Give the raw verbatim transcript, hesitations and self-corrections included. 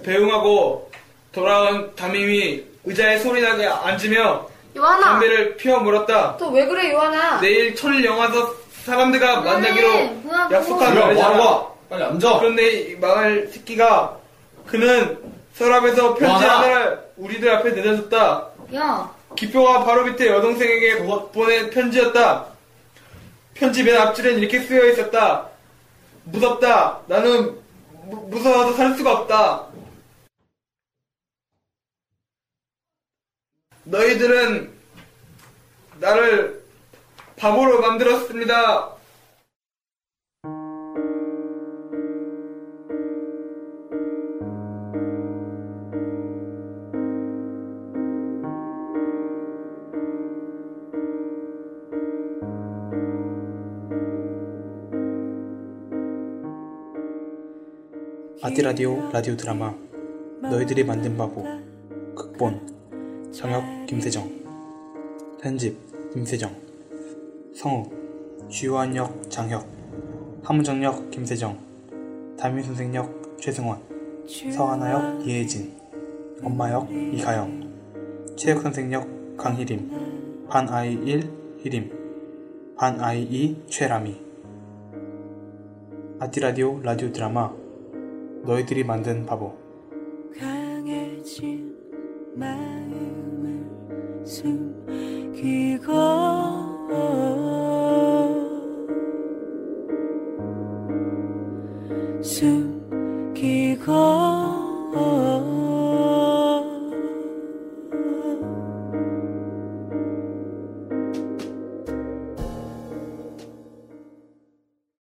배웅하고 돌아온 담임이 의자에 소리나게 앉으며 요한아. 담배를 피워 물었다. 또 왜 그래 요한아? 내일 천일 영화서 사람들과 만나기로 뭐야, 약속한 뭐 날이잖아. 하고 빨리 앉아. 그런데 이 망할 새끼가 그는 서랍에서 편지 요한아. 하나를 우리들 앞에 내려줬다. 야. 기표가 바로 밑에 여동생에게 그거- 보낸 편지였다. 편지 맨 앞줄엔 이렇게 쓰여 있었다. 무섭다. 나는 무, 무서워서 살 수가 없다. 너희들은 나를 바보로 만들었습니다. 아띠라디오 라디오 드라마 너희들이 만든 바보. 극본 정혁 김세정, 편집 김세정, 성우 주요한 역 장혁, 함은정 역 김세정, 담임선생 역 최승원, 서하나 역 이혜진, 엄마 역 이가영, 체육선생 역 강희림, 반아이 일 희림, 반아이 이 최라미. 아띠라디오 라디오 드라마 너희들이 만든 바보. 강해진 마음을 숨기고 숨기고